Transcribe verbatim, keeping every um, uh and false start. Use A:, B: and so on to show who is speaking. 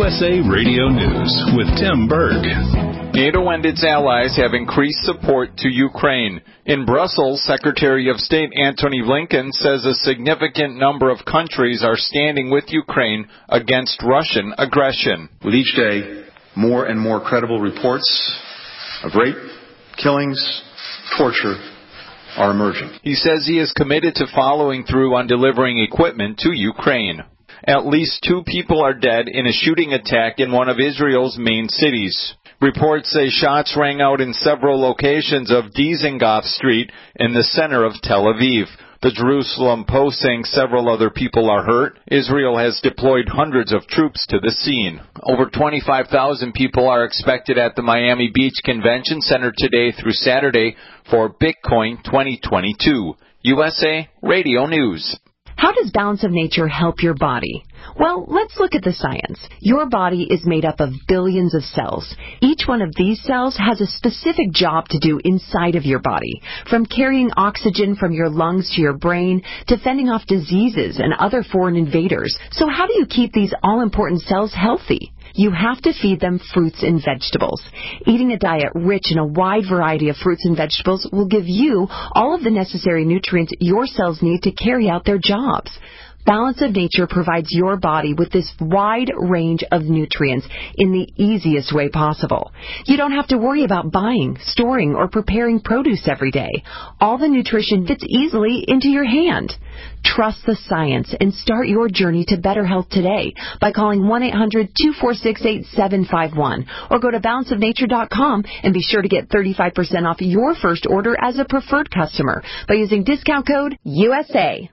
A: U S A Radio News with Tim Berg.
B: NATO and its allies have increased support to Ukraine. In Brussels, Secretary of State Antony Blinken says a significant number of countries are standing with Ukraine against Russian aggression.
C: With each day, more and more credible reports of rape, killings, torture are emerging.
B: He says he is committed to following through on delivering equipment to Ukraine. At least two people are dead in a shooting attack in one of Israel's main cities. Reports say shots rang out in several locations of Dizengoff Street in the center of Tel Aviv. The Jerusalem Post saying several other people are hurt. Israel has deployed hundreds of troops to the scene. Over twenty-five thousand people are expected at the Miami Beach Convention Center today through Saturday for Bitcoin twenty twenty-two. U S A Radio News.
D: How does Balance of Nature help your body? Well, let's look at the science. Your body is made up of billions of cells. Each one of these cells has a specific job to do inside of your body, from carrying oxygen from your lungs to your brain to fending off diseases and other foreign invaders. So how do you keep these all-important cells healthy? You have to feed them fruits and vegetables. Eating a diet rich in a wide variety of fruits and vegetables will give you all of the necessary nutrients your cells need to carry out their jobs. Balance of Nature provides your body with this wide range of nutrients in the easiest way possible. You don't have to worry about buying, storing, or preparing produce every day. All the nutrition fits easily into your hand. Trust the science and start your journey to better health today by calling one eight hundred two four six eight seven five one or go to balance of nature dot com and be sure to get thirty-five percent off your first order as a preferred customer by using discount code U S A.